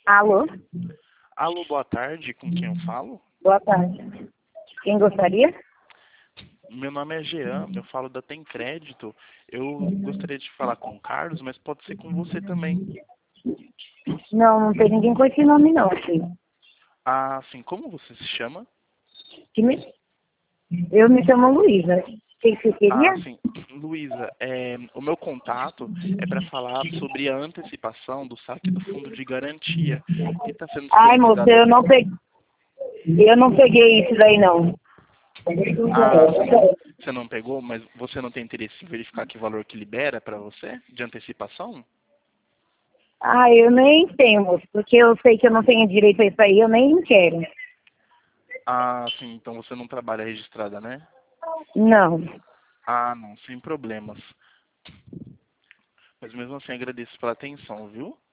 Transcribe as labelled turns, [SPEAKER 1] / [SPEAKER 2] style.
[SPEAKER 1] Alô?
[SPEAKER 2] Alô, boa tarde, com quem eu falo?
[SPEAKER 1] Boa tarde. Quem gostaria?
[SPEAKER 2] Meu nome é Jean, eu falo da Tem Crédito. Eu gostaria de falar com o Carlos, mas pode ser com você também.
[SPEAKER 1] Não, não tem ninguém com esse nome não, filho.
[SPEAKER 2] Ah, sim, como você se chama?
[SPEAKER 1] Que me- Eu me chamo Luísa. O que você queria?
[SPEAKER 2] Ah, sim, Luísa, o meu contato é para falar sobre a antecipação do saque do fundo de garantia, que está sendo
[SPEAKER 1] Ai, moça,
[SPEAKER 2] disponibilizado.
[SPEAKER 1] eu não peguei isso daí não.
[SPEAKER 2] Ah, você não pegou, mas você não tem interesse em verificar que valor que libera para você de antecipação?
[SPEAKER 1] Ah, eu nem tenho, moço, porque eu sei que eu não tenho direito a isso aí, eu nem quero.
[SPEAKER 2] Ah, sim, então você não trabalha registrada, né?
[SPEAKER 1] Não.
[SPEAKER 2] Ah, não, sem problemas. Mas mesmo assim agradeço pela atenção, viu?